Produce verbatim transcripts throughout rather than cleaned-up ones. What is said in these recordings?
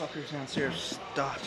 fuckers downstairs stopped.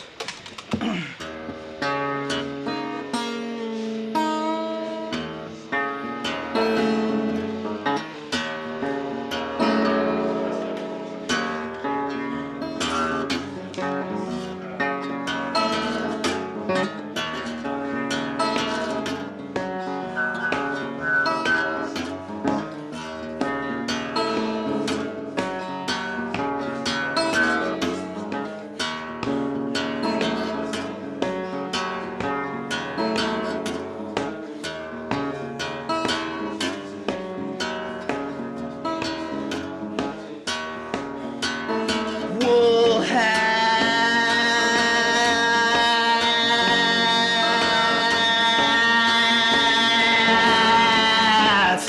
Wool hats.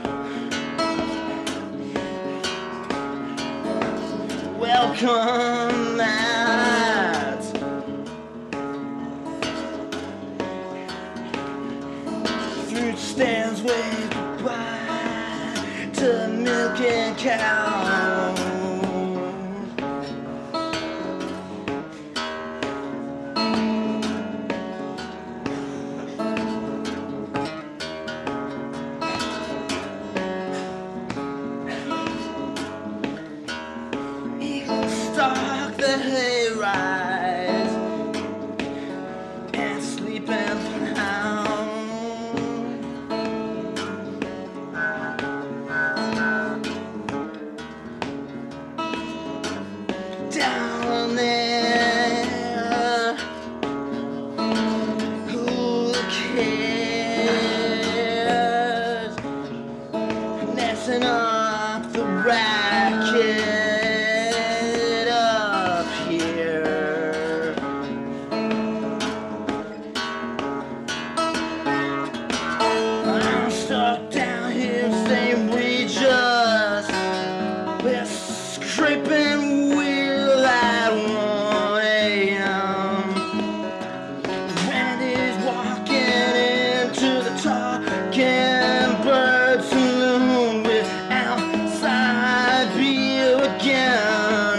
Welcome lads. Fruit stands wave goodbye to milk and cow. Stalk the hayride and sleep and pound. Down there, who cares? Messing up the racket. Stuck down here, same we just we're scraping wheel at one a m Randy's walking into the Talking Bird Saloon with outside beer again.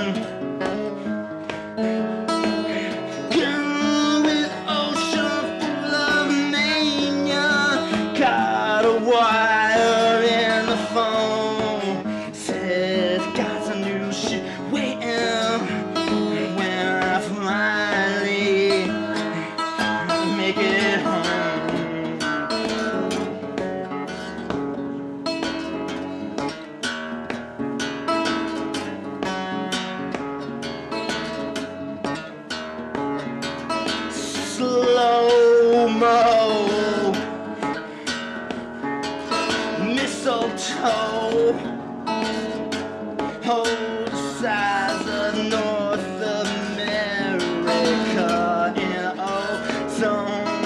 Girl with ocean full of mania, got a wire in the phone, said got some new shit waiting when I finally make it home. Slow-mo, mistletoe, whole size of North America in ozone.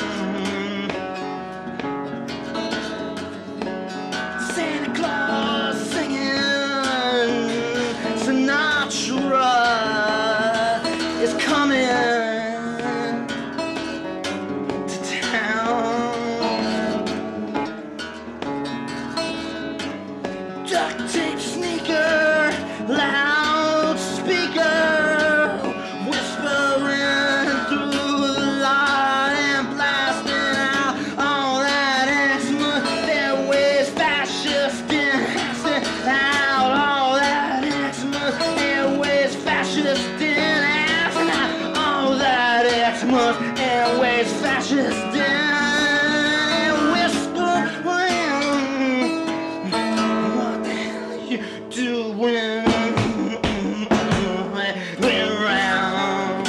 Santa Claus singing Sinatra is coming to town. Duct tape sneaker, loudspeaker, whispering through the lot and blasting out all that Xmas. Their ways fascist and out all that Xmas. Their ways fascist and all that Xmas. Their ways fascist and whispering. What the hell are you doing? We're around.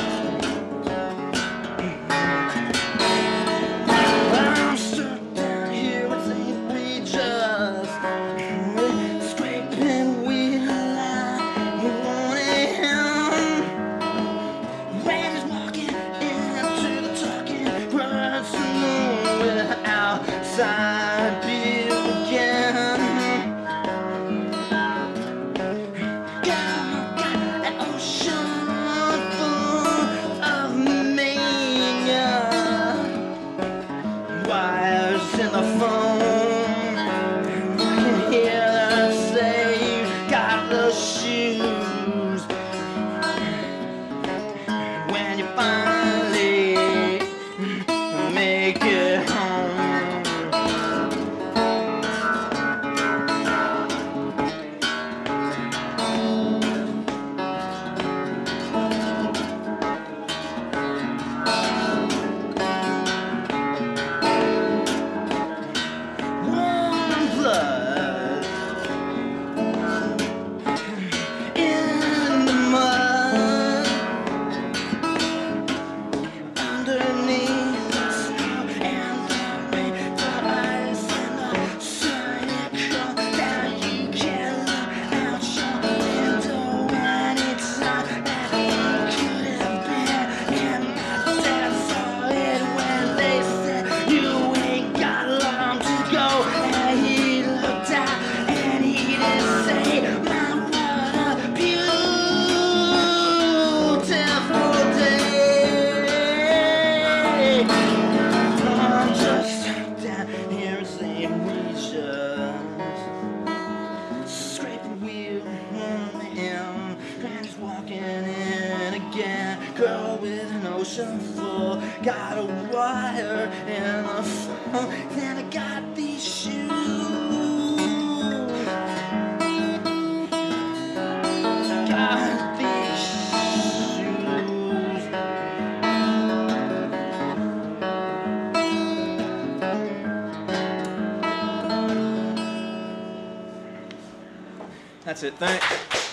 I'm stuck down here with Saint Regis, scraping wheel at one a m Randy's walking into the Talking Bird Saloon with outside beer again. Got an ocean full of mania, wires in the phone. I can hear them say you got the shoes ocean floor. Got a wire and a phone, and I got these shoes. Got these shoes. That's it. Thanks.